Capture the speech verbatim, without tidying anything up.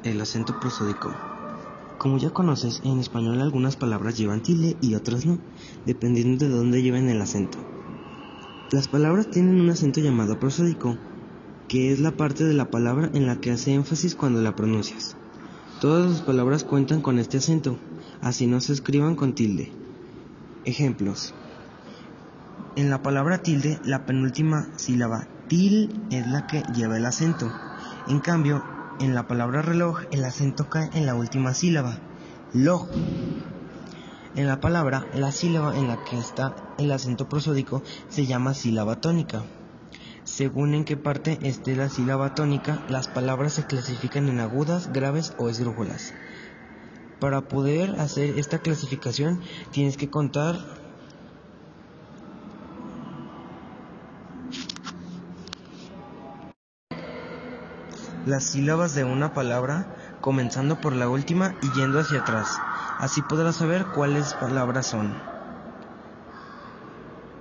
El acento prosódico. Como ya conoces, en español algunas palabras llevan tilde y otras no, dependiendo de dónde lleven el acento. Las palabras tienen un acento llamado prosódico, que es la parte de la palabra en la que hace énfasis cuando la pronuncias. Todas las palabras cuentan con este acento, así no se escriban con tilde. Ejemplos. En la palabra tilde, la penúltima sílaba til es la que lleva el acento. En cambio, en la palabra reloj, el acento cae en la última sílaba, loj. En la palabra, la sílaba en la que está el acento prosódico se llama sílaba tónica. Según en qué parte esté la sílaba tónica, las palabras se clasifican en agudas, graves o esdrújulas. Para poder hacer esta clasificación, tienes que contar las sílabas de una palabra, comenzando por la última y yendo hacia atrás. Así podrás saber cuáles palabras son.